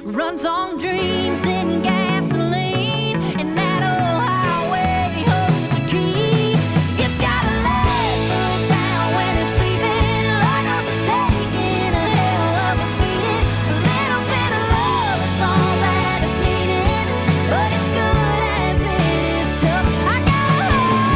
runs on dreams and gasoline, and that old highway holds the key. It's got a leg foot down when it's leaving. Lord knows it's taking a hell of a beating. A little bit of love is all that is needed, but it's good as it is tough. I got a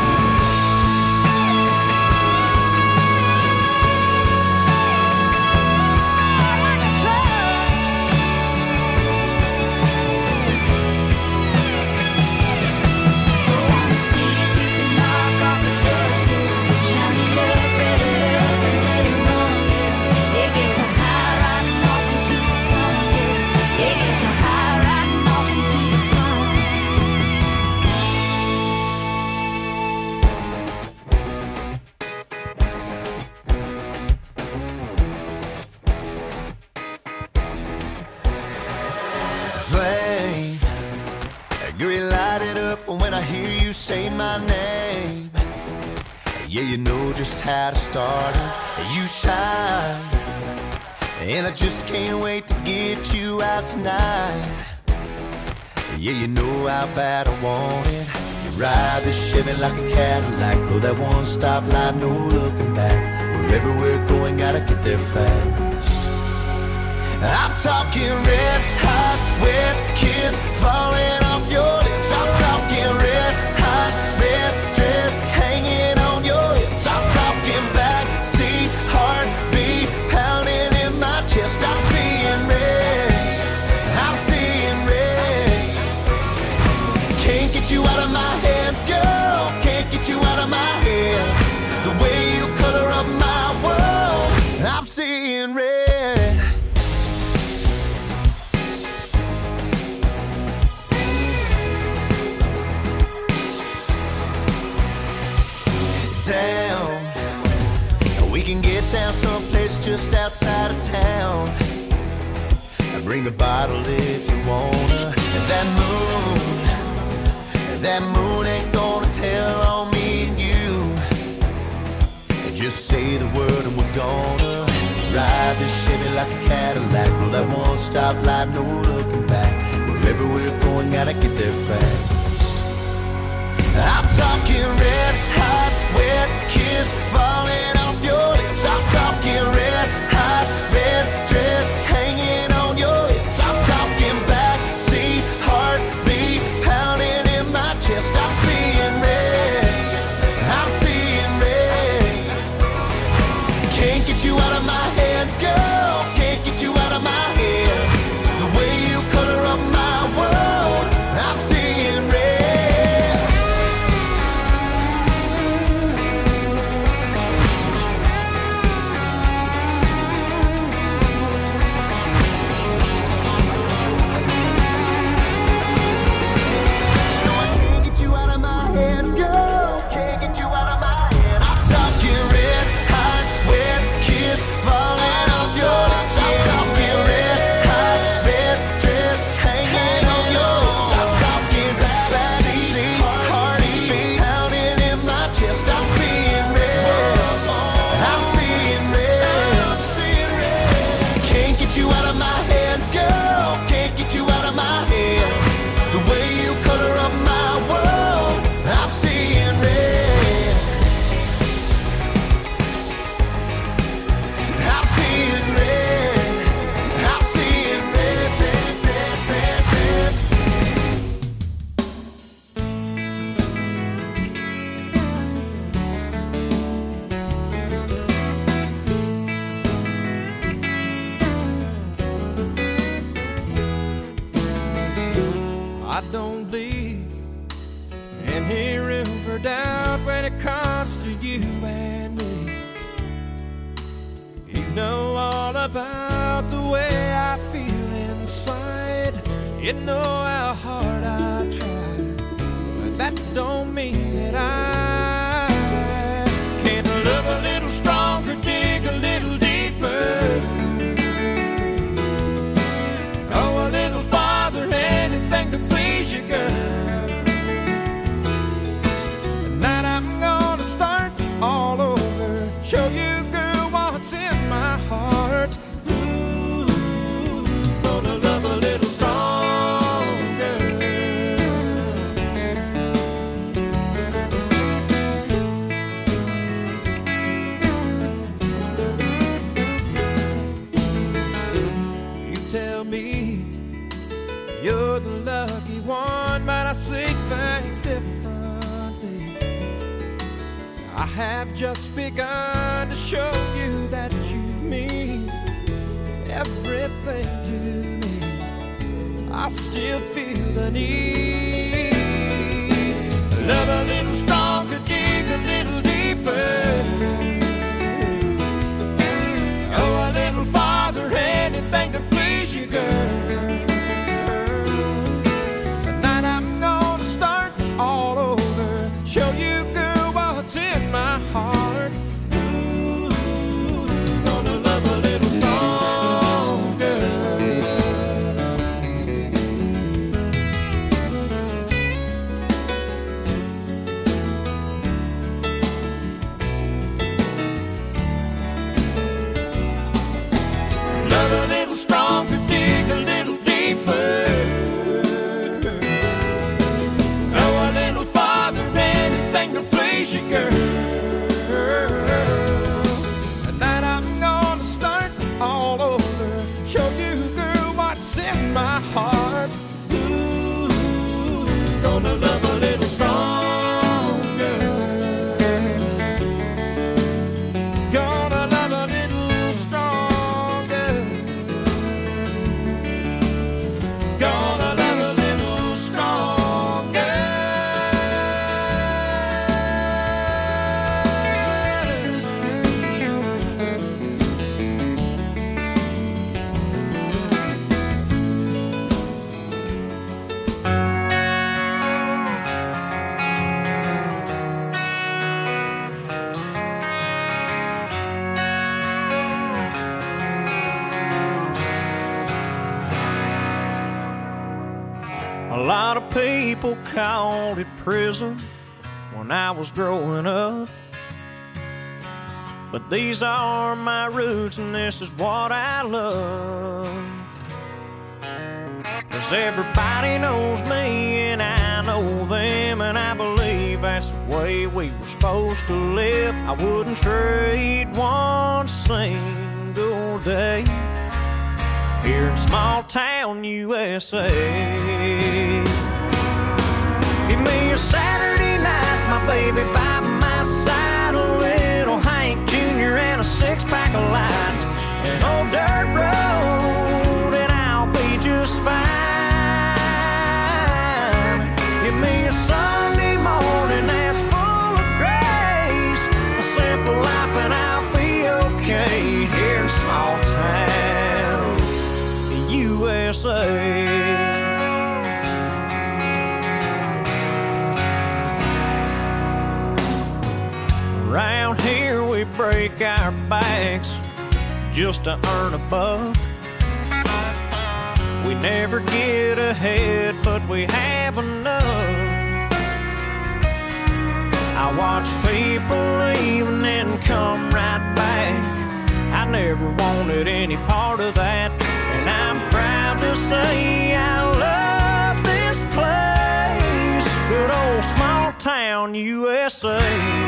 flame. Green light it up when I hear you say my name. Yeah, you know just how to start it. You shine, and I just can't wait to get you out tonight. Yeah, you know how bad I want it. You ride the Chevy like a Cadillac, blow that one stop light, no looking back. Wherever we're going, gotta get there fast. I'm talking red hot, wet kiss falling off your lips. I'm talking red hot, red dress hanging on your hips. I'm talking backseat heartbeat pounding in my chest. I'm seeing red, I'm seeing red. Can't get you out of my head, girl. Can't get you out of my head. The way you color up my world, I'm seeing red. Down, we can get down someplace just outside of town. Bring a bottle if you wanna. And that moon ain't gonna tell on me and you. Just say the word and we're gonna ride this Chevy like a Cadillac, blow that one stop light, no looking back. Wherever we're going, gotta get there fast. I'm talking red hot, wet kiss falling off your lips. I'm talking red hot, red dress hanging on your hips. I'm talking backseat heartbeat pounding in my chest. I'm seeing red, I'm seeing red. Can't get you out of my head, girl. Can't get you out of my head. The way you color up my world, I'm seeing red. I don't leave any room for doubt when it comes to you and me. You know all about the way I feel inside. You know how hard I try, but that don't mean that I can't love a little stronger, dig a little deeper, go a little farther, anything to please you, girl. Tonight I'm gonna start all over, show you, girl, what's in my heart. Ooh, gonna love a little You're the lucky one, but I see things differently. I have just begun to show you that you mean everything to me. I still feel the need. Love a little stronger, dig a little deeper. Oh, a little farther, anything to please you, girl. Tonight I'm gonna start all over, show you, girl, what's in my heart. Ooh, gonna love a little stronger. Love a little stronger, dig a little deeper. Oh, a little farther, anything to please you, girl. Tonight I'm gonna start all over, show you, girl, what's in my heart. Ooh, gonna love a little stronger. Gonna love a little stronger. Gonna love a little stronger. A lot of people called it prison when I was growing up, but these are my roots and this is what I love. 'Cause everybody knows me and I know them, and I believe that's the way we were supposed to live. I wouldn't trade one single day here in small town USA. Give me a Saturday night, my baby by my side, a little Hank Jr. and a six-pack of light, an old dirt road, and I'll be just fine. Give me a Sunday morning that's full of grace, a simple life, and I'll be okay here in small town USA. Around here we break our backs just to earn a buck. We never get ahead, but we have enough. I watch people leave and then come right back. I never wanted any part of that, and I'm proud to say I love this place, good old small town USA.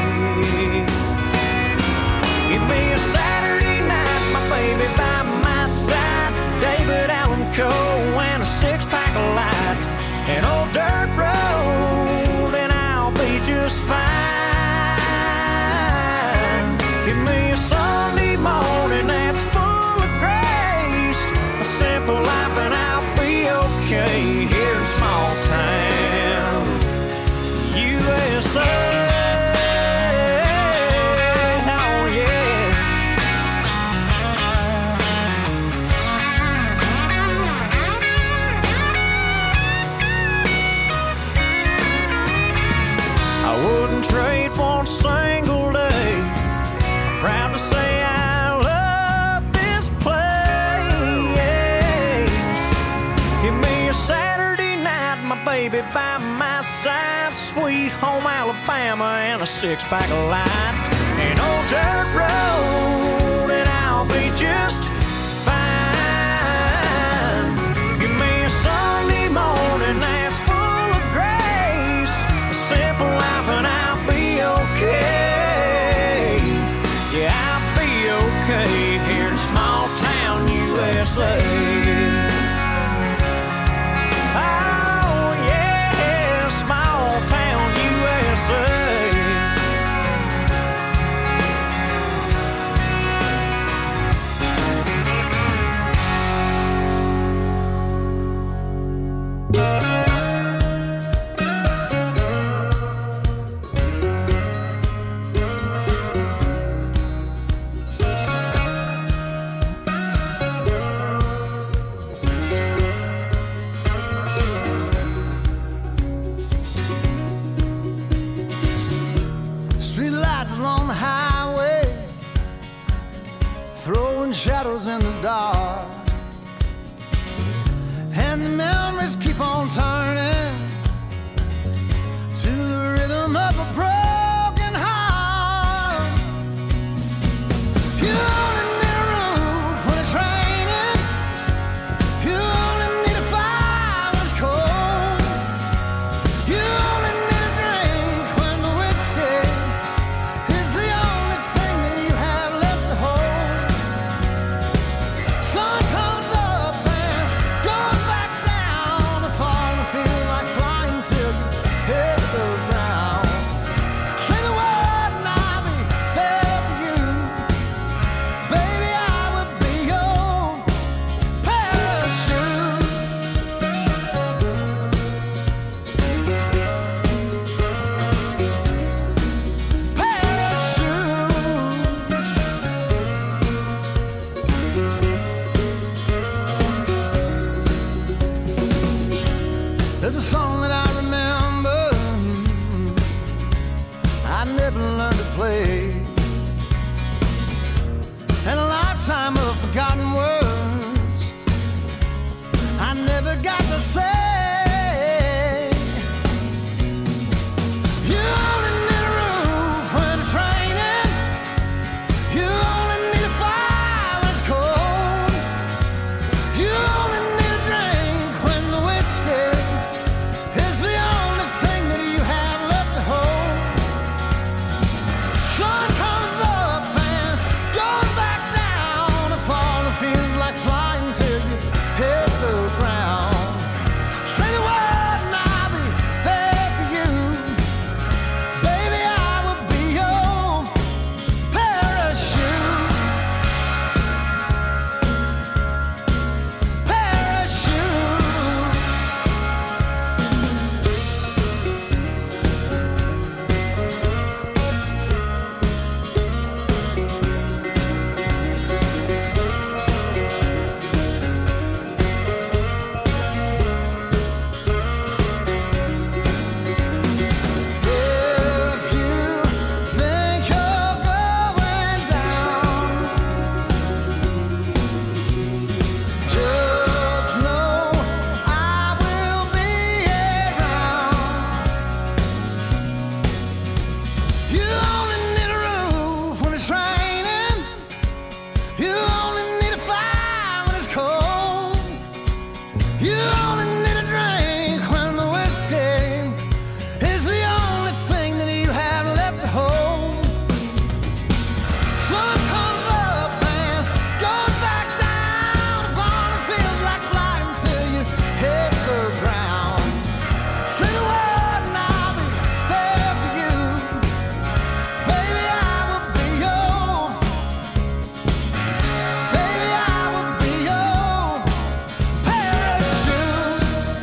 Give me a Saturday night, my baby by my side, David Allen Coe and a six-pack of light, an old dirt road, and I'll be just fine. Give me a Sunday morning that's full of grace, a simple life, and I'll be okay here in small town USA. Trade one single day. I'm proud to say I love this place. Give me a Saturday night, my baby by my side, sweet home Alabama and a six-pack of light, an old dirt road, and I'll be just fine. Give me a Sunday morning that's full of grace, a simple life, and I'll be okay. Yeah, I'll be okay here in small town USA. Streetlights along the highway, throwing shadows in the dark, and the memories keep on turning to the rhythm of a broken heart. You only need a roof when it's raining. You only need a fire when it's cold. You only need a drink when the whiskey is the only thing that you have left to hold. Sun comes up and goes back down. The fall feels like flying till you hit the ground. Say the word and I'll be there for you. Baby, I will be your parachute. There's a song that I remember I never learned to play, and a lifetime of forgotten words I never got to say. You only need a roof when it's raining. You only need a fire when it's cold. You only need a drink when the whiskey is the only thing that you have left to hold. Sun comes up and goes back down. The fall feels like flying till you hit the ground. Say the word and I'll be there for you. Baby, I will be your parachute. Parachute. If you think you're going down, just know I will be around. You only need a roof when it's raining. You only need a fire when it's cold. You only need a drink when the whiskey is the only thing that you have left to hold. Sun comes up and goes back down. The fall feels like flying till you hit the ground. Say the word and I'll be there for you. Baby, I will be your. Baby, I will be your parachute.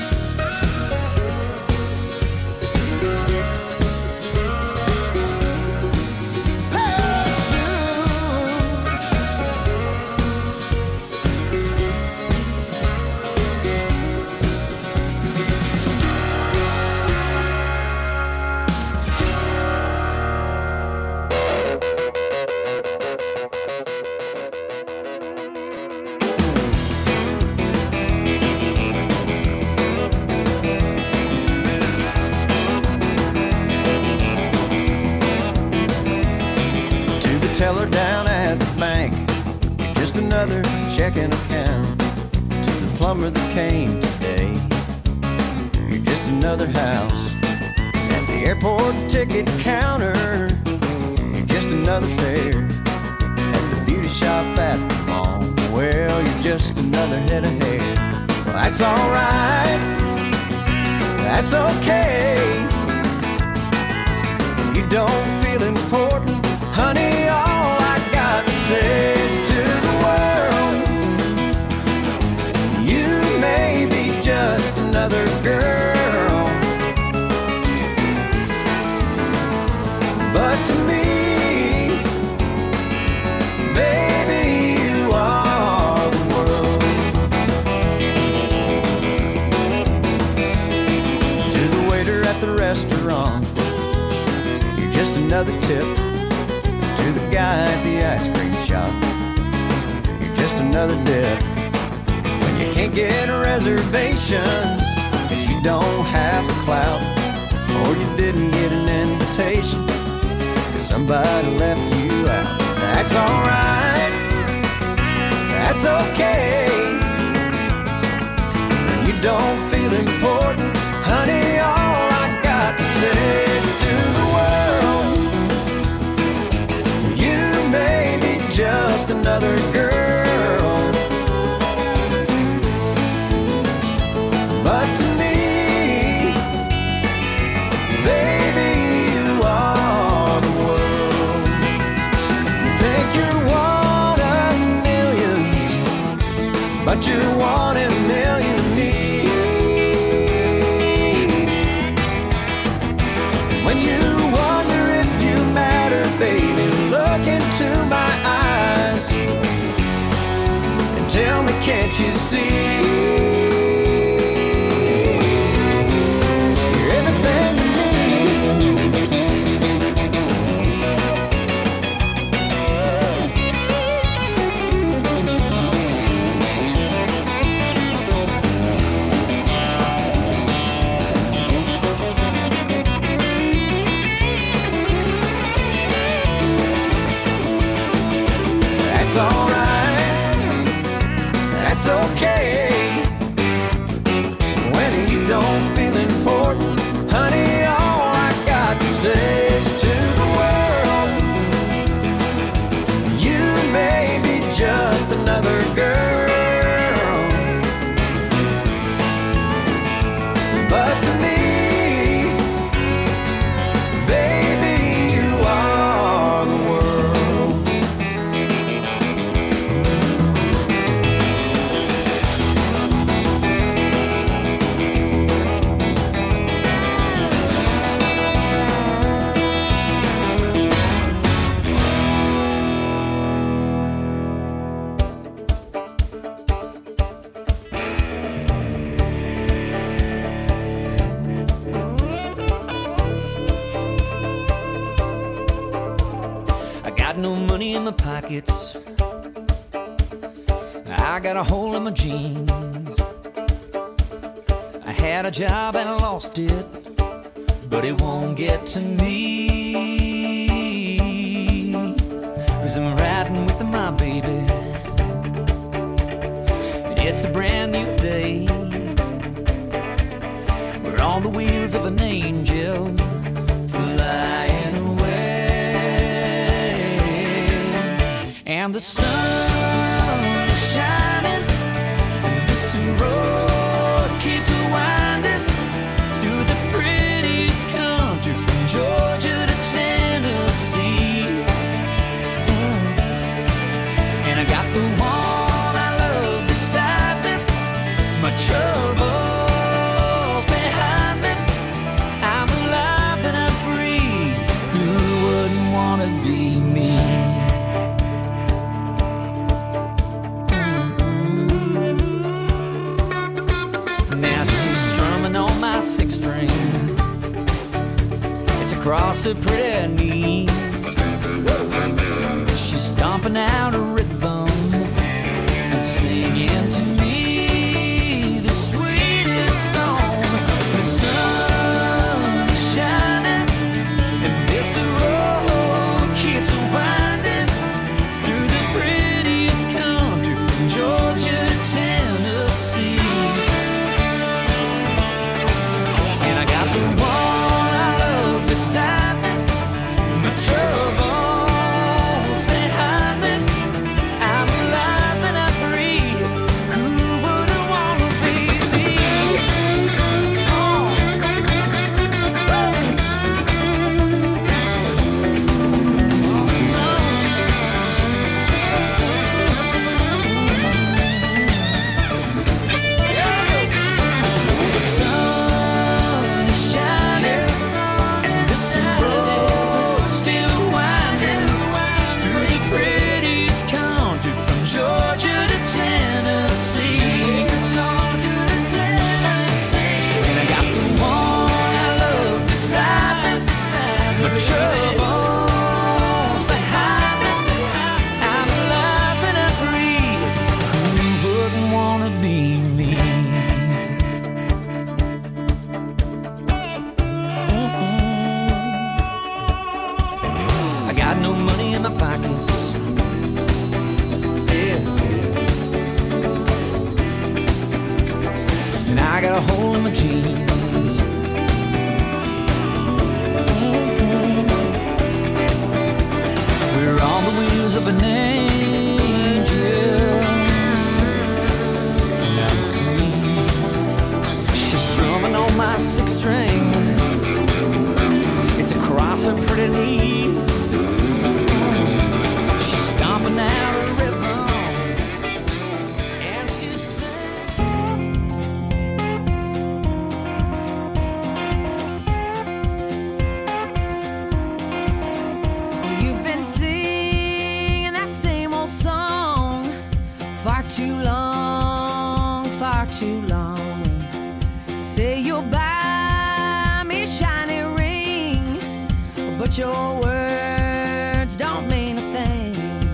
To the teller down at the bank, you're just another checking account. To the plumber that came today, you're just another house. At the airport ticket counter, you're just another fare. At the beauty shop at the mall, well, you're just another head of hair. Well, that's alright, that's okay. You don't feel important, honey, all I got to say is to the world, you may be just another girl restaurant. You're just another tip to the guy at the ice cream shop. You're just another dip when you can't get reservations 'cause you don't have the clout, or you didn't get an invitation 'cause somebody left you out. That's alright, that's okay. When you don't feel important, honey, all I got to say is to the world, you may be just another girl, but to me, baby, you are the world. You think you're one of millions, but you're one in a million to me. When you wonder if you matter, baby, look into my eyes and tell me, can't you see? You're everything to me. That's alright, that's okay. When you don't feel important, honey, all I got to say is to the world, you may be just another girl, but to me, baby, you are the world. I got no money in my pockets. I got a hole in my jeans. I had a job and I lost it, but it won't get to me. 'Cause I'm riding with my baby. It's a brand new day. We're on the wheels of an angel flying away. And the sun is shining, and this road keeps winding through the prettiest country from Georgia to Tennessee. And I got the one I love beside me, my troubles behind me. I'm alive and I'm free. Who wouldn't wanna be me? Now she's strumming on my six string. It's across her pretty knees. She's stomping out a rhythm and singing to me the sweetest song. The sun is shining, and this road keeps winding through the prettiest country from Georgia to Tennessee. And I got the one I love beside me, my troubles behind me. I got a hole in my jeans. We're on the wheels of an angel. Now look at me. She's strumming on my sixth string. It's across her pretty knees. She's stomping out a rhythm, and she's You've been singing that same old song far too long, far too long. Say you'll buy me a shiny ring, but your words don't mean a thing.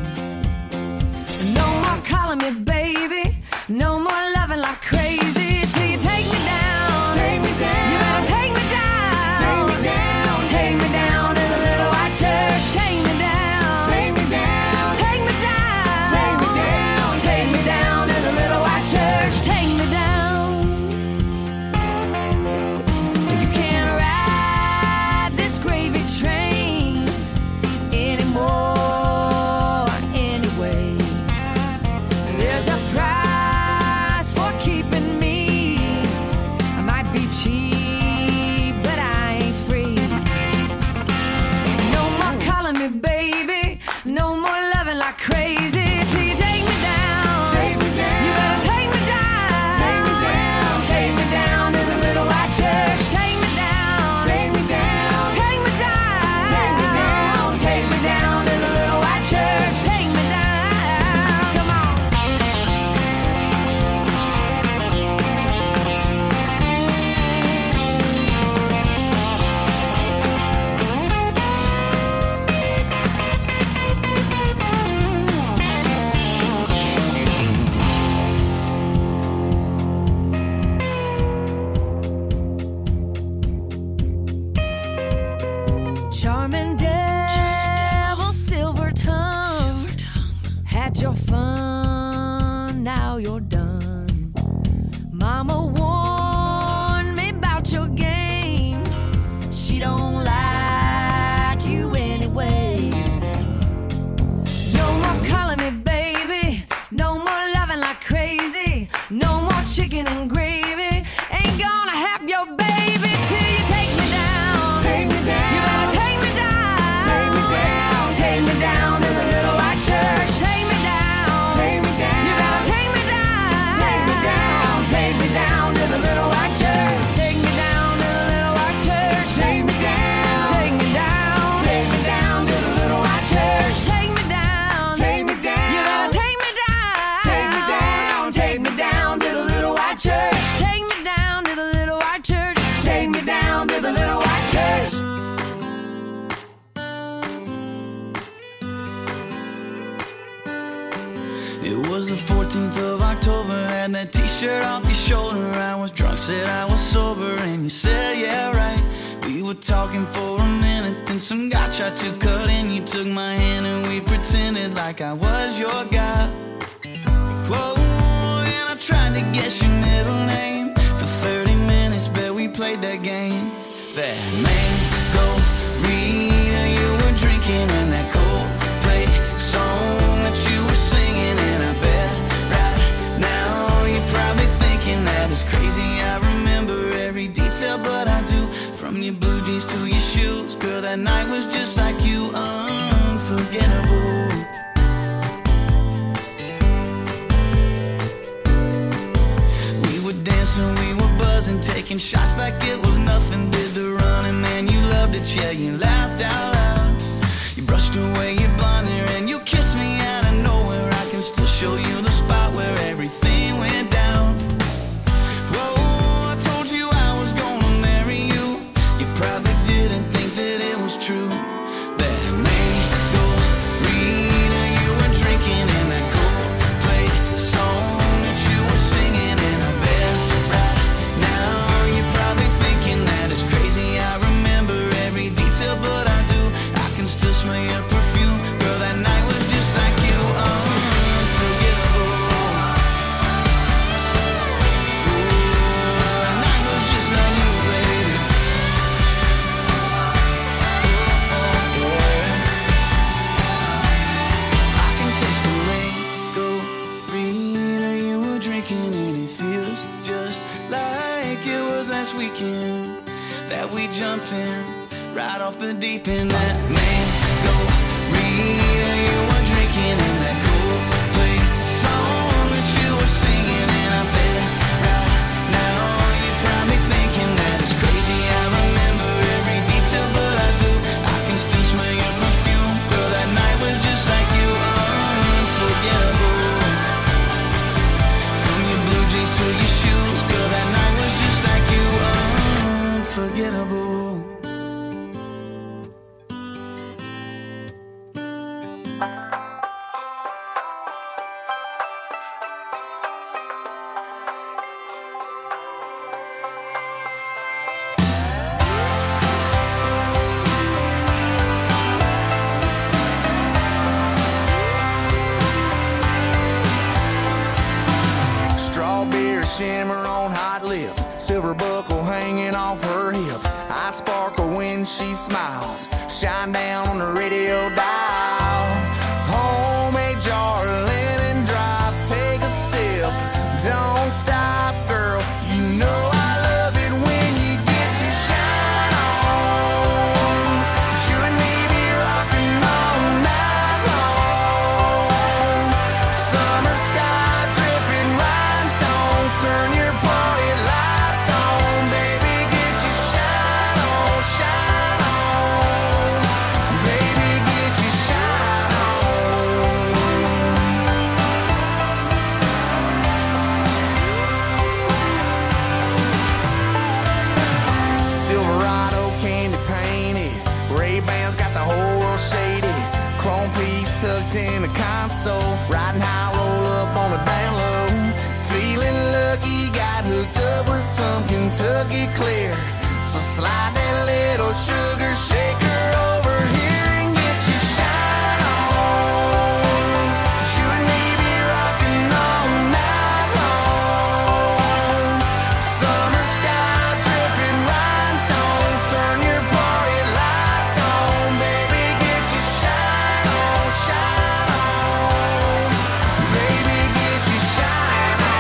No more calling me baby, no more loving like crazy till you take me down. Take me down. You better take me down. Take me down. Take me down to the little white church. Take me down. Take me down. Take me down. Take me down. Take me down to the little white church. Take me down. You can't ride this gravy train anymore anyway. There's a price for keeping me. I might be cheap, but I ain't free. No more calling me baby, no more loving like crazy till you take me down. Take me down. You better take me down. Take me down. Take me down to the little white church. Take me down. Take me down. Take me down. Take me down. Take me down to the little white church. Take me down. Come on. Charming devil, silver tongue, had your fun, now you're done. Mama warned me about your game. She don't like you anyway. No more calling me baby, no more loving like crazy, no more chicken and gravy. Ain't gonna have your baby till you take me down. Take me down. You better take me down. Take me down. Take me down to the little white church. Take me down. Take me down. You better take me down. Take me down. Take me down to the little white church. Take me down to the little white church. Take me down. Take me down. Take me down to the little white church. Take me down. Take me down. You better take me down. Take me down. Take me down to the little white church. Take me down to the little white church. Take me down to the little white church. It was the 14th of October, had that t-shirt off your shoulder. I was drunk, said I was sober, and you said, yeah, right. We were talking for a minute, then some guy tried to cut in. You took my hand and we pretended like I was your guy. Whoa, and I tried to guess your middle name. For 30 minutes, bet we played that game. That mango Rita you were drinking, and that Coldplay song that you were singing. And I bet right now you're probably thinking that it's crazy. I remember every detail, but I do. From your blue jeans to your shoes, girl, that night was just like you, unforgettable. We were dancing, we were buzzing, taking shots like it was nothing. Did the running, man, you loved it, yeah, you laughed out loud. You brushed away your blonde hair and you kissed me out of nowhere. I can still show you the spot where everything went down. Whoa, I told you I was gonna marry you. You probably didn't think that it was true. That mango Rita you were drinking, and that Coldplay song that you were singing. And I bet right now you're probably thinking that it's crazy. I remember every detail, but I do. I can still smell your perfume, girl. That night was just like you, unforgettable. last weekend that we jumped in right off the deep end. That mango Rita you were drinking and that Coldplay song that you were singing, and I bet right now you're probably thinking that it's crazy. I remember every detail, but I do. I can still smell your perfume, girl. That night was just like you, unforgettable. From your blue jeans to your shoes, girl. That night was just like you, unforgettable. Strawberry shimmer on hot lips, silver buckle hanging off her hips. I sparkle when she smiles, shine down on the radio dial. Homemade jar, lemon drop, take a sip. Don't stop, girl, you know I love it when you get your shine on. 'Cause you and me be rocking all night long. Summer sky dripping rhinestones, turn your party lights on. Baby, get your shine on, shine on. Baby, get your shine on. Silverado candy painted, Ray-Bans got the whole world shaded. Chrome piece tucked in the console, riding high, roll up on the down low. Feeling lucky, got hooked up with some Kentucky Clear. So slide that little sugar shaker over here and get your shine on. 'Cause you and me be rocking all night long. Summer sky dripping rhinestones, turn your party lights on. Baby, get your shine on, shine on. Baby, get your shine on.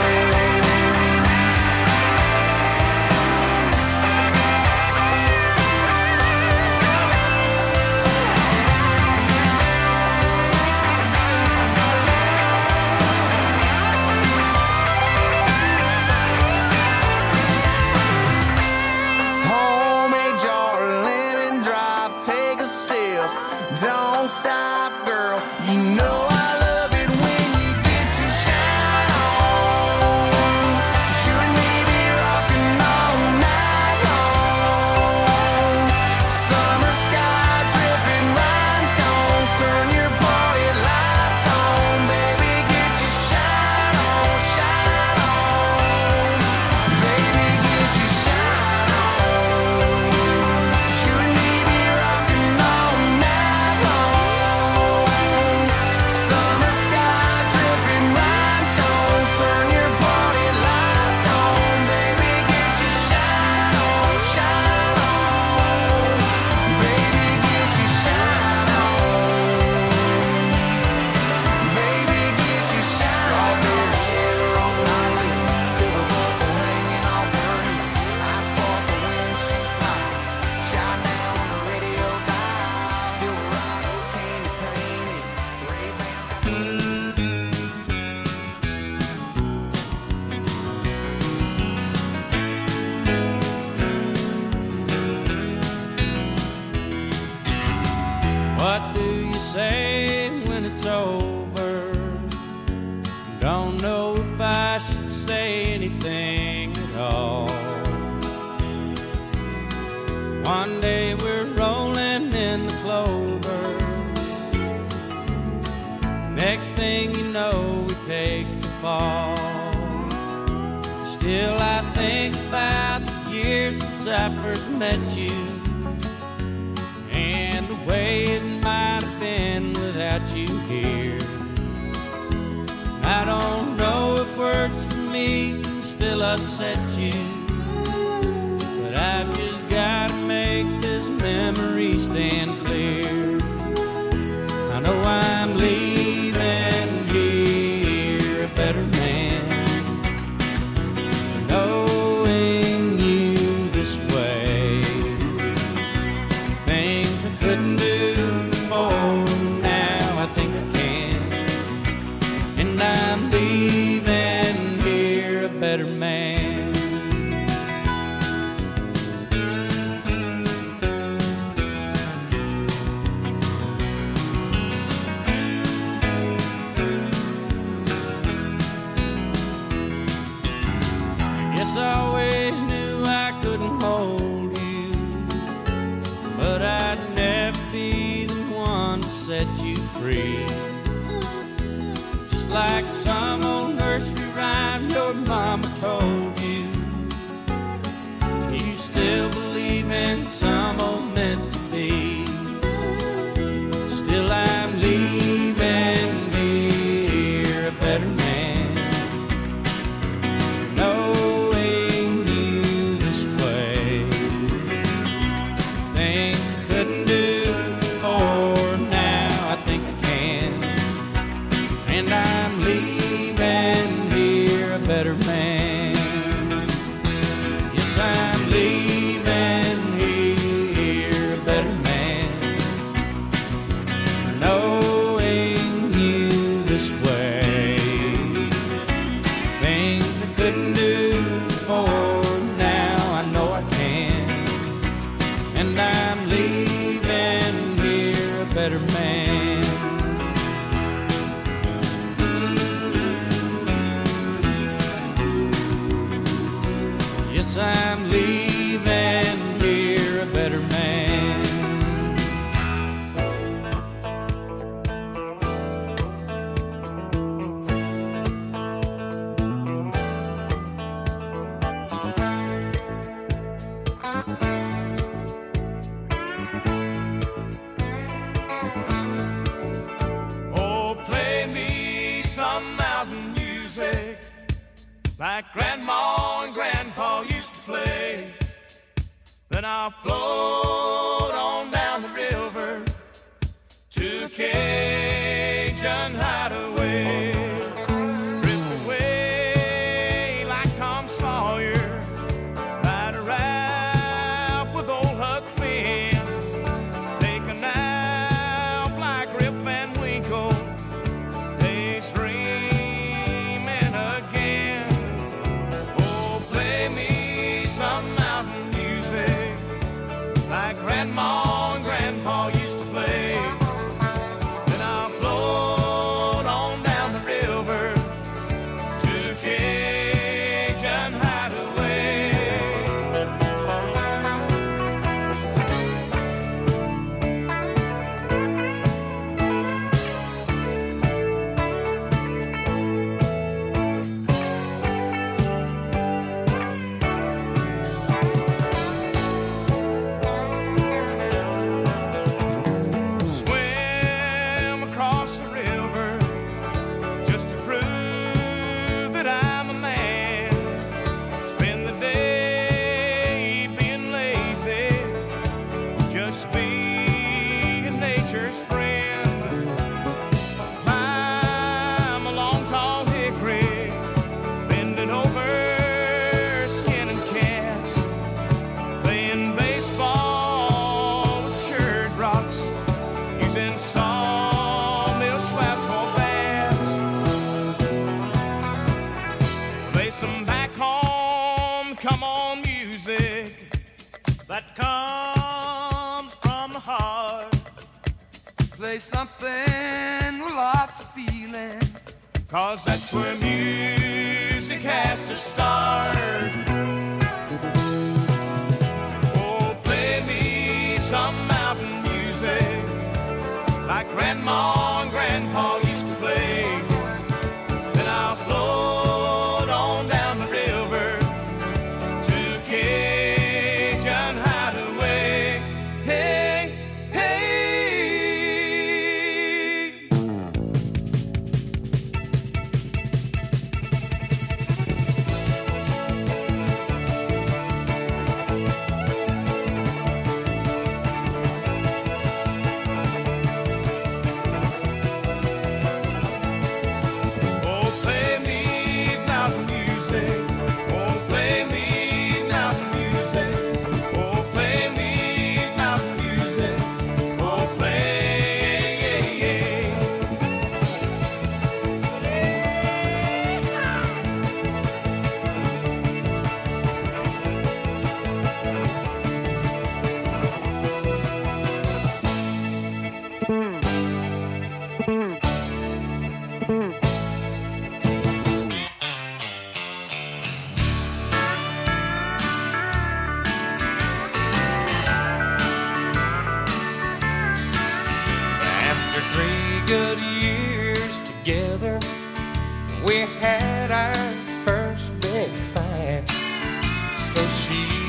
Homemade jar, lemon drop, take a sip. Don't stop, girl. You know I love it when you get your shine on. 'Cause you and me be rocking all night long. Summer sky dripping rhinestones, turn your party lights on. Baby, get your shine on, shine on. Baby, get your shine on. 'Cause you and me be rocking all night long. Summer sky dripping rhinestones, turn your party lights on. Baby, get your shine on, shine on. Baby, get your shine on. Baby, get your shine on. Strawberry shimmer on my lips, silver buckle hanging off her hips. I sparkle when she smiles, shine down on the radio dial. Silverado candy painted, Ray-Bans. What do you say when it's over? Don't know if I should say anything at all. One day we're rolling in the clover. Next thing you know, we take the fall. Still, I think about the years since I first met you, and the way it might have been without you here. I don't know if words for me can still upset you, but I've just gotta make this memory stand clear. I know I'm leaving here a better man, knowing you free. Just like some old nursery rhyme your mama told you. You still believe in some old meant to be. Still I'm leaving here a better man, knowing you this way. Things I couldn't do before, now I think I can. And I'm leaving here a better man. Yes, I'm leaving here a better man, knowing you this way. Things I couldn't do before, now I know I can. And I'm leaving here a better man. Yes, I'm leaving here a better man. Oh, play me some mountain music like Grandma and Grandpa used to play. Then I'll float on down the river to a Cajun hideaway. Drift away like Tom Sawyer, ride a raft with old Huck Finn. Take a nap like Rip Van Winkle, daydreaming again. Oh, play me some mountain music like Grandma and Grandpa used to play. Then I'll float on down the river to Cajun hideaway. Swim across the river just to prove that I'm a man. Spend the day being lazy, just being nature's friend. Climb a long tall hickory, bending over, skinning cats, playing baseball with shirt rocks, using sawmill swabs for bats. Play some back home, come on music that comes from the heart. Play something with lots of feeling, 'cause that's where music has to start. Oh, play me some mountain music like Grandma and Grandpa used to play. Then I'll float on down the river to Cajun hideaway. Hey, hey.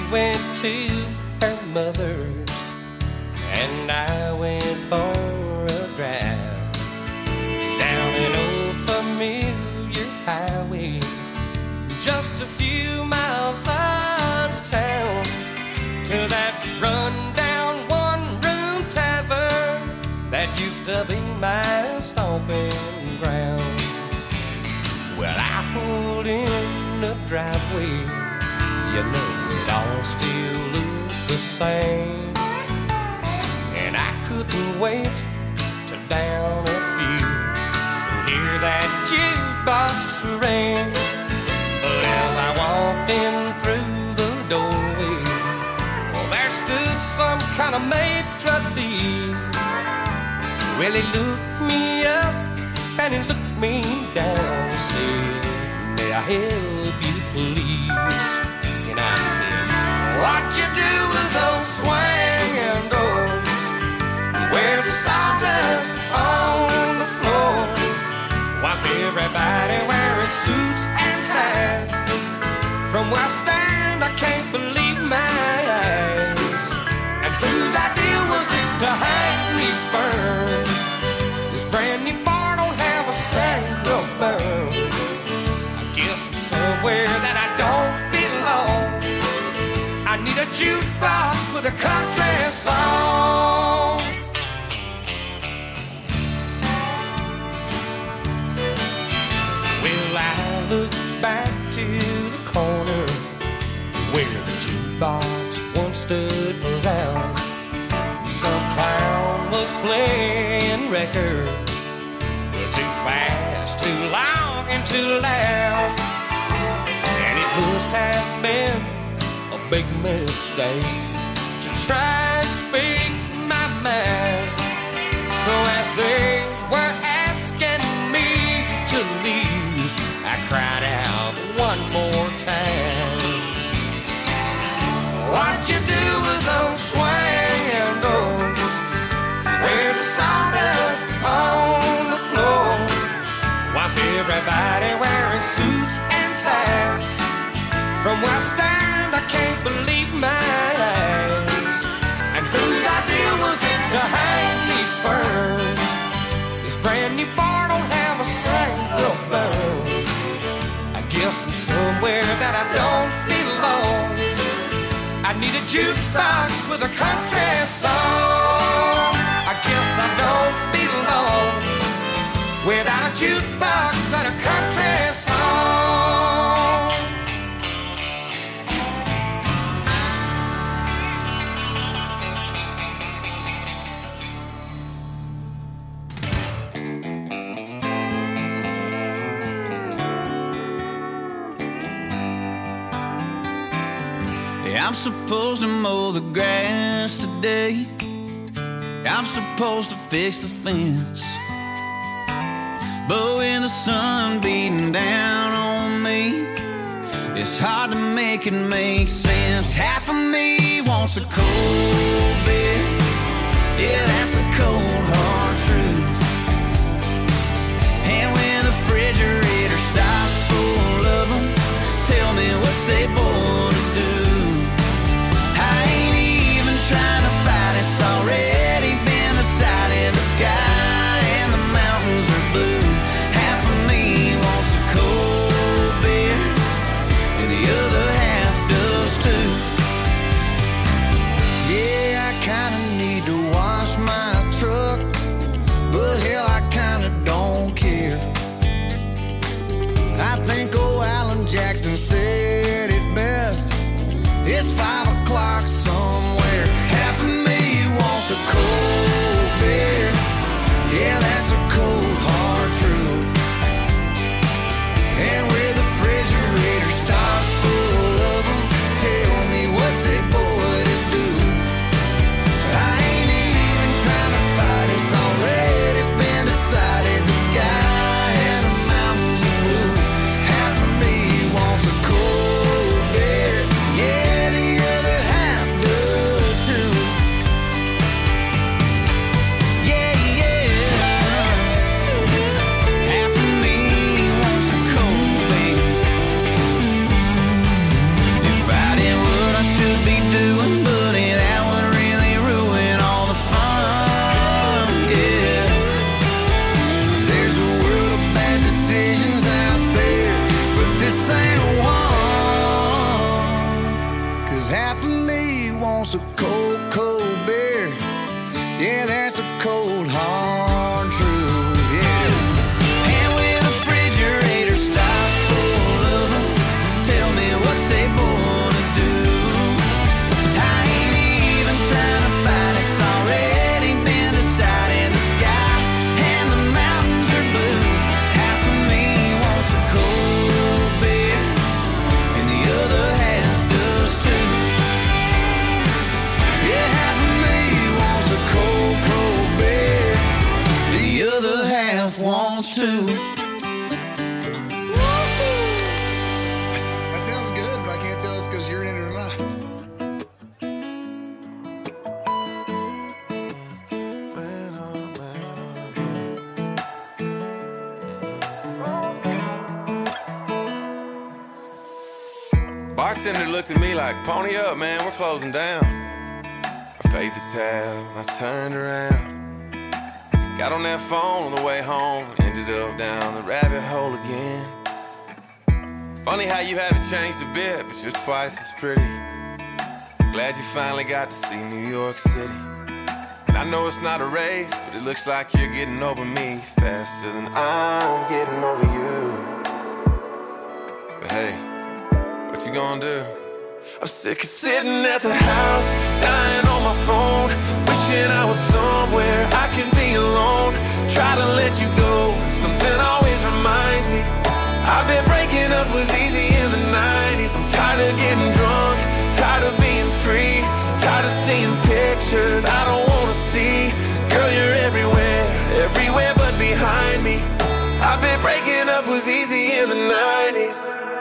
went to her mother's, and I went for a drive down an old familiar highway, just a few miles out of town, to that run-down one-room tavern that used to be my stomping ground. Well, I pulled in the driveway, you know it all still looked the same, and I couldn't wait to down a few and hear that jukebox ring. But as I walked in through the doorway, well, there stood some kind of maitre d'. Well, he looked me up and he looked me down and said, "May I help you, please?" And I said, "What you do with those swinging doors? Where's the sawdust on the floor? Why's everybody wearing suits and ties? From where I stand, I can't believe my eyes. And whose idea was it to hang these ferns? This brand new bar don't have a single burn. I guess I'm somewhere that I don't belong. I need a jukebox with a country song." Well, I look back to the corner where the jukebox once stood around. Some clown was playing records, too fast, too long, and too loud. And it must have been a big mistake to try and speak my mind. So as they were asking me to leave, I cried out one more time, "What'd you do with those swinging doors? Where's the sawdust on the floor? Why's everybody wearing suits and ties? From where I stand, I can't believe my eyes. And whose idea was it to hang these ferns? This brand new bar don't have a single burn. I guess I'm somewhere that I don't belong. I need a jukebox with a country song. I guess I don't belong without a jukebox and a country song." I'm supposed to mow the grass today. I'm supposed to fix the fence. But when the sun beating down on me, it's hard to make it make sense. Half of me wants a cold beer. Yeah, that's the cold hard truth. And when the refrigerator stops full of them, tell me what's they born to do. I ain't even trying to fight, it's already been decided. The sky and the mountains are blue. Half of me wants a cold beer, and the other half does too. Yeah, I kinda need to wash my truck, but hell, I kinda don't care. I think old Alan Jackson said it best. It's 5 o'clock somewhere. Half of me wants a cold beer. Yeah, that's a cold hard truth. And with the refrigerator stocked full of them, tell me what's a boy to do. I ain't even trying to fight, it's already been decided. The sky and the mountains are blue. Half of me wants a cold beer. Yeah, the other 'cause half of me wants a cold, cold beer. Yeah, that's a cold, hard truth. Yeah, it is. And with a refrigerator stocked full of them, tell me what's they born to do. I ain't even trying to fight, it's already been decided. The sky and the mountains are blue. Half of me wants a cold beer, and the other half does too. Yeah, half of me wants a cold, cold beer. The other half wants to. That sounds good, but I can't tell it's because you're in it or not. Bartender looked at me like, pony up, man, we're closing down. I paid the tab and I turned around. Got on that phone on the way home, ended up down the rabbit hole again. Funny how you haven't changed a bit, but you're twice as pretty. Glad you finally got to see New York City. And I know it's not a race, but it looks like you're getting over me faster than I'm getting over you. But hey, what you gonna do? I'm sick of sitting at the house, dying on my phone, wishing I was somewhere I can be alone. Try to let you go, something always reminds me. I've been breaking up was easy in the 90s. I'm tired of getting drunk, tired of being free, tired of seeing pictures I don't wanna see. Girl, you're everywhere, everywhere but behind me. I've been breaking up was easy in the 90s.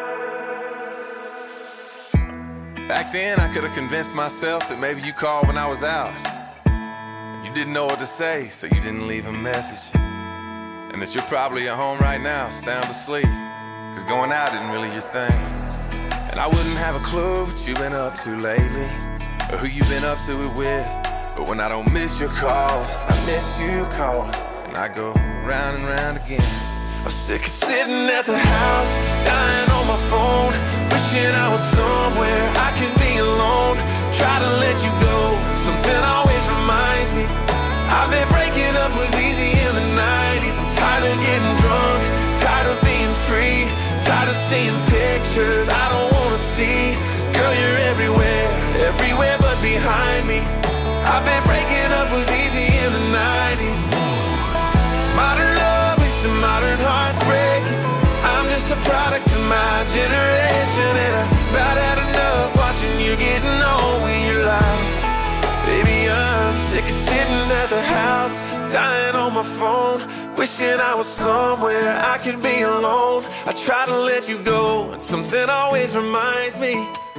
Back then, I could have convinced myself that maybe you called when I was out. You didn't know what to say, so you didn't leave a message. And that you're probably at home right now, sound asleep, 'cause going out isn't really your thing. And I wouldn't have a clue what you've been up to lately, or who you've been up to it with. But when I don't miss your calls, I miss you calling, and I go round and round again. I'm sick of sitting at the house, dying on my phone, wishing I was somewhere I can be alone. Try to let you go, something always reminds me. I've been breaking up was easy in the 90s. I'm tired of getting drunk, tired of being free, tired of seeing pictures I don't wanna see. Girl, you're everywhere, everywhere but behind me. I've been breaking up was easy in the 90s. Modern love is to modern hearts breaking. I'm just a product of my generation, and I've about had enough watching you getting on when you're lying. Baby, I'm sick of sitting at the house, dying on my phone, wishing I was somewhere I could be alone. I try to let you go, and something always reminds me.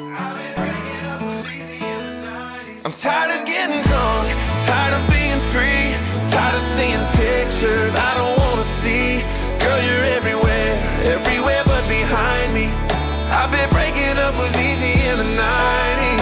I'm tired of getting drunk, tired of being free, tired of seeing pictures I don't wanna see. Girl, you're everywhere, everywhere but behind me. I've been breaking up was easy in the 90s.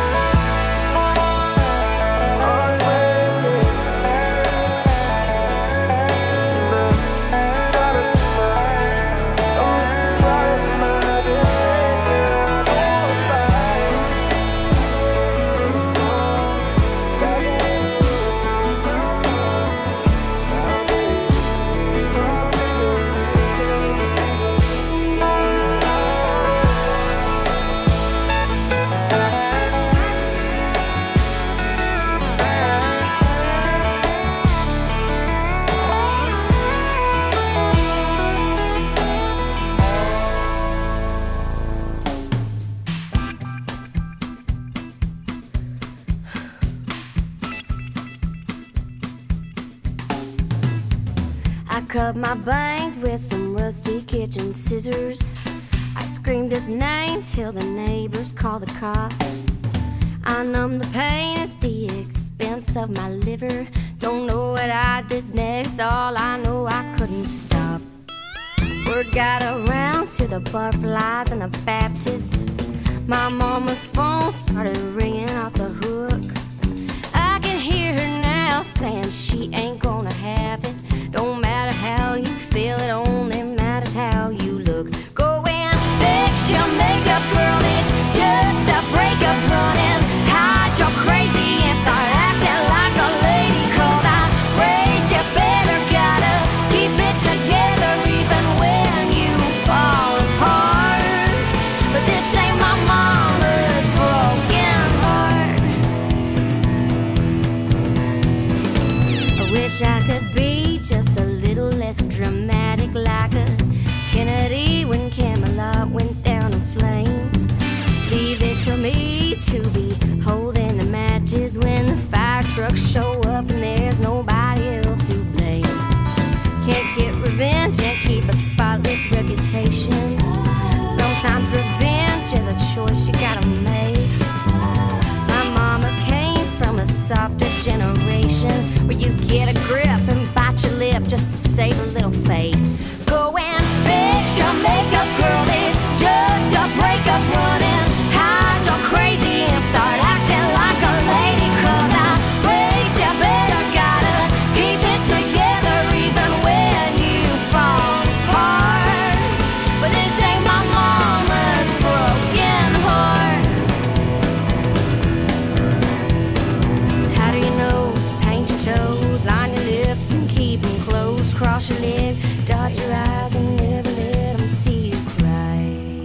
Cut my bangs with some rusty kitchen scissors. I screamed his name till the neighbors called the cops. I numbed the pain at the expense of my liver. Don't know what I did next, all I know I couldn't stop. Word got around to the butterflies and the Baptist. My mama's phone started ringing off the hook. I can hear her now saying she ain't gonna have it. Don't matter how you feel, it only matters how you look. Go and fix your makeup, girl, it's just a breakup. you gotta make. My mama came from a softer generation where you get a grip and bite your lip just to save a little face. Go and fix your makeup, girl, it's just a breakup running. Hide your crazy and start acting like a lady, 'cause I raised you better, gotta keep it together even when you fall apart. But this ain't my mama's broken heart. Powder your nose, paint your toes, line your lips and keep them closed. Cross your legs, dot your eyes and never let them see you cry.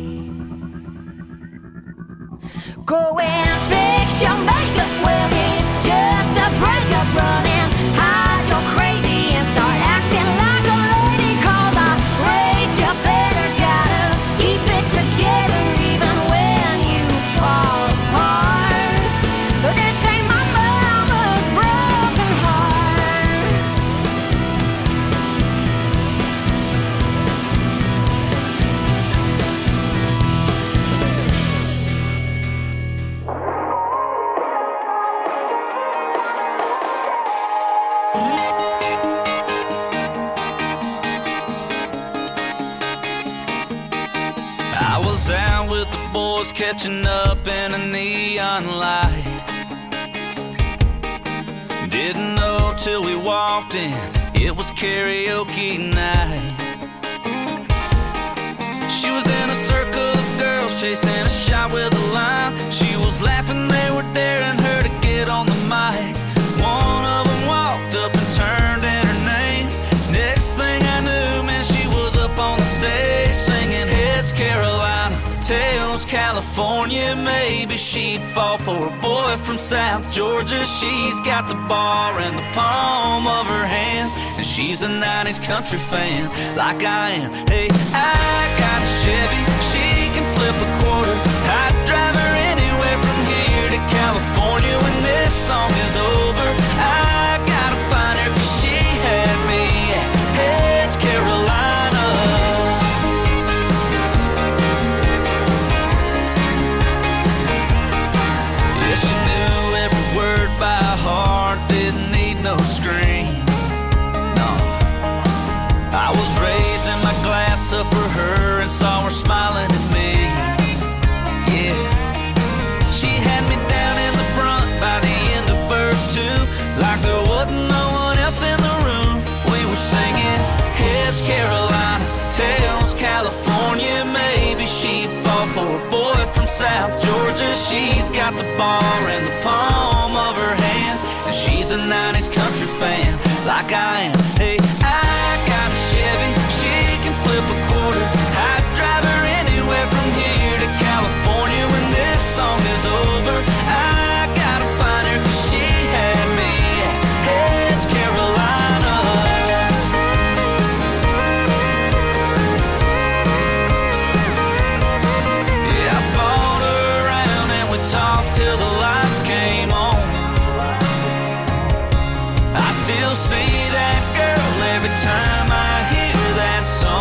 Go and fix your makeup, well it's just a breakup running. Hide your crazy and start acting like a lady, 'cause I raised you better, gotta keep it together even when you fall apart. But this ain't my mama's broken heart. I was out with the boys catching up in a neon light. Didn't know till we walked in, it was karaoke night. She was in a circle of girls chasing a shot with a line. She was laughing, they were daring her to get on the mic. One of them walked up and turned in her name. Next thing I knew, man, she was up on the stage singing Heads Carolina, Tails California. Maybe she'd fall for a boy from South Georgia. She's got the bar in the palm of her hand, and she's a 90s country fan like I am. Hey, I got a Chevy, she can flip a quarter. I'd drive her anywhere from here to California. When this song is over, I gotta find her 'cause she had me at Heads Carolina. Yeah, she knew every word by heart, didn't need no screen. No, I was raising my glass up for her and saw her smiling at me. Yeah, she had me down in the front by the end of verse 2, like there wasn't no one else in the room. We were singing Heads Carolina, Tails California. Maybe she'd fall for a boy from South Georgia. She's got the bar in the palm of her hand, and she's a 90s country fan like I am. Hey, I got a Chevy, she can flip a quarter. I'd drive her anywhere from here to California. When this song is over, I gotta find her 'cause she had me at Heads Carolina. Yeah, I bought her around and we talked till the lights came on. I still see that girl every time I hear that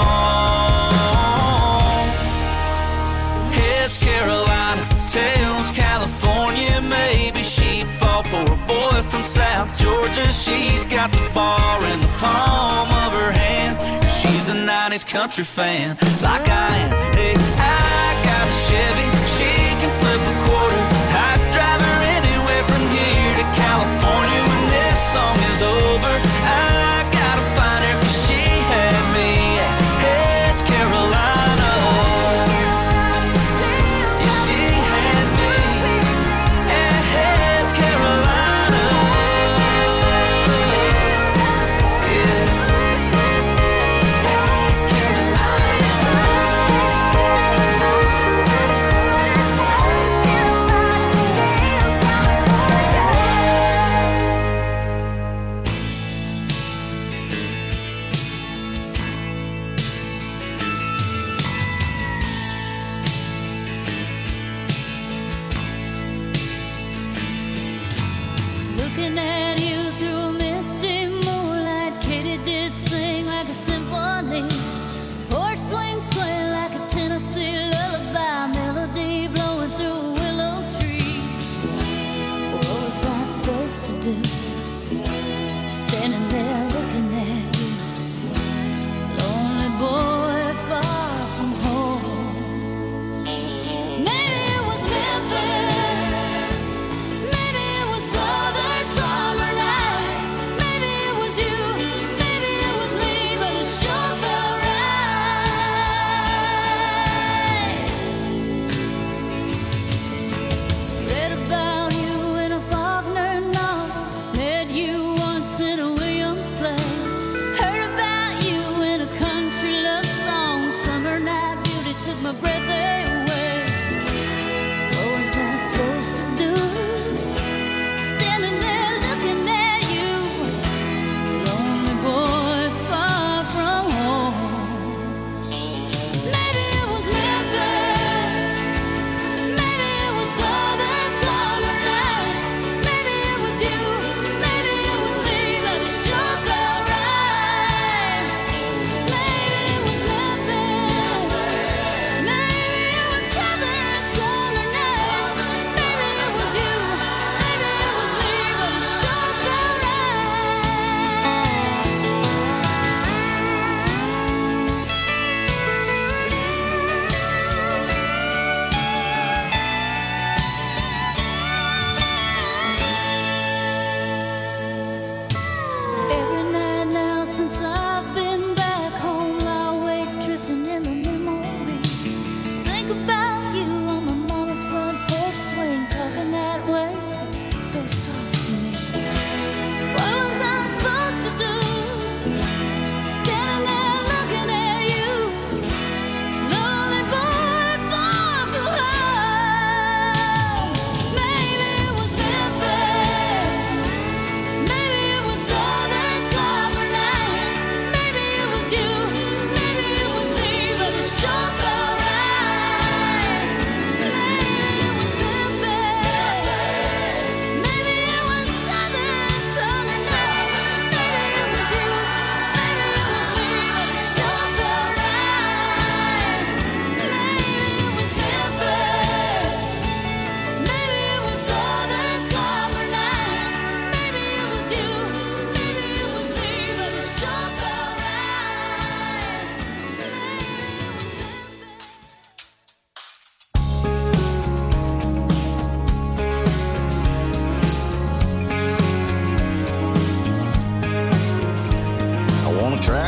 song. Heads Carolina, Tails California. Maybe she'd fall for a boy from South Georgia. She's got the bar in the palm of her hand, and she's a 90s country fan like I am. Hey, I got a Chevy, she can flip a quarter. I'd drive her anywhere from here to California. When this song is over, I gotta find her 'cause she had me at Heads Carolina. Yeah, she had me at Heads Carolina. Yeah. Heads Looking at you through a misty moonlight, Katie did sing like a symphony. Porch swing, swing like a Tennessee lullaby, melody blowing through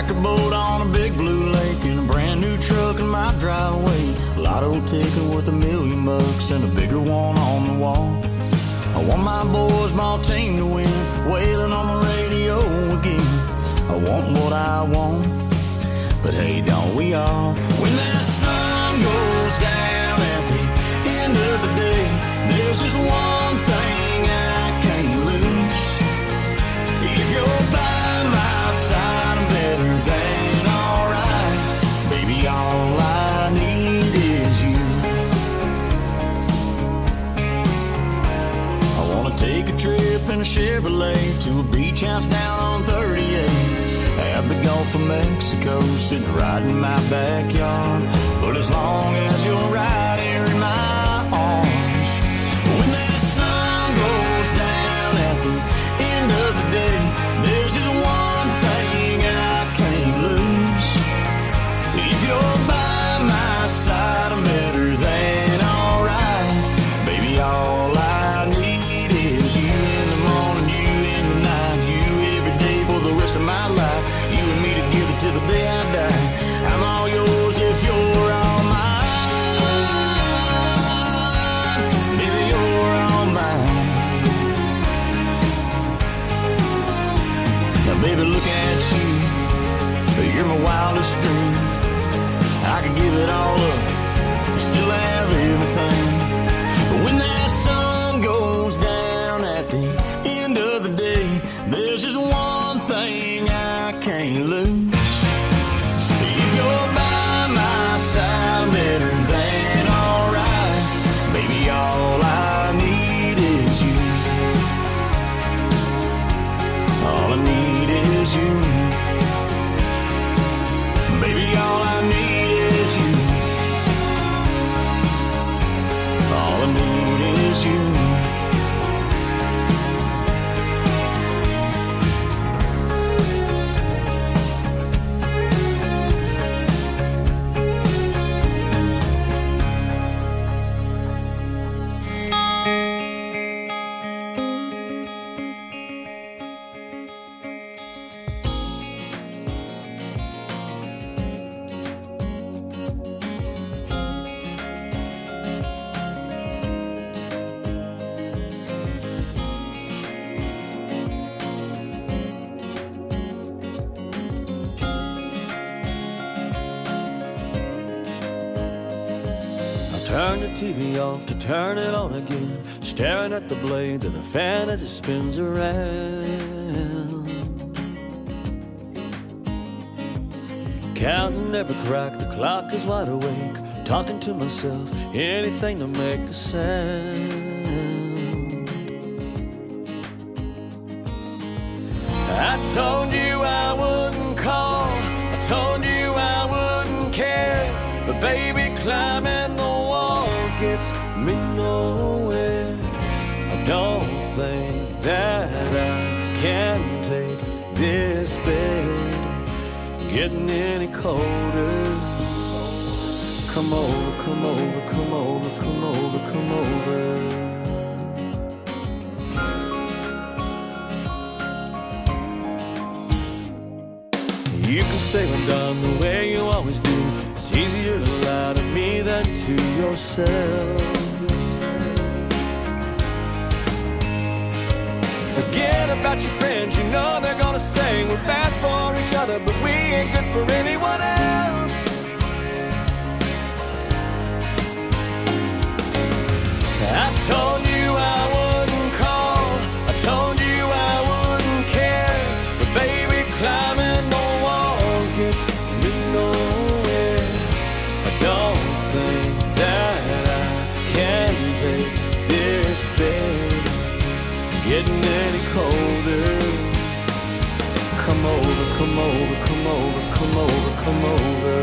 like a boat on a big blue lake in a brand new truck in my driveway. Lotto ticket worth $1,000,000 and a bigger one on the wall. I want my boys, my team to win, wailing on the radio again. I want what I want, but hey, don't we all? When that sun goes down at the end of the day, there's just one thing I can't lose. If you're by my side, I'm better than alright. Baby, all I need is you. I wanna take a trip in a Chevrolet to a beach house down on 38. Have the Gulf of Mexico sitting right in my backyard. But as long as you're right here in my arms, when that sun goes down at the end of the day, there's just one thing I can't lose. If you're by my side, I'm better than alright. Baby, all I need is you in the morning, you in the night, you every day for the rest of my life. You and me together till the day I die. I'm all yours if you're all mine. Baby, you're all mine. Now, baby, look at you. You're my wildest dream. I could give it all up and still have everything. But when that sun goes down at the end of the day, there's just one thing I can't lose. If you're by my side, I'm better than alright. Baby, all I need is you. All I need is you. Baby, all I need is you. All I need is you. Turn the TV off to turn it on again, staring at the blades of the fan as it spins around. Counting every crack, the clock is wide awake, talking to myself, anything to make a sound. I told you I wouldn't call, I told you I wouldn't care, but baby, climbing the walls gets me nowhere. I don't think that I can take this bed getting any colder. Come over, come over, come over, come over, come over. You can say I'm done the way you always do. It's easier to lie to me than to yourself. Forget about your friends, you know they're gonna say we're bad for each other, but we ain't good for anyone else. I told you I wouldn't call, I told you I wouldn't care, but baby, climbing the walls gets me nowhere. I don't think that I can take this bed getting any colder. Come over, come over, come over, come over, come over.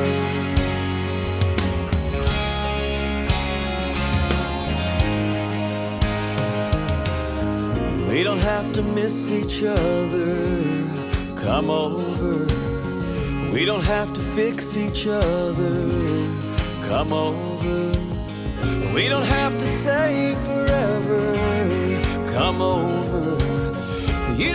We don't have to miss each other. Come over. We don't have to fix each other. Come over. We don't have to say forever. Come over.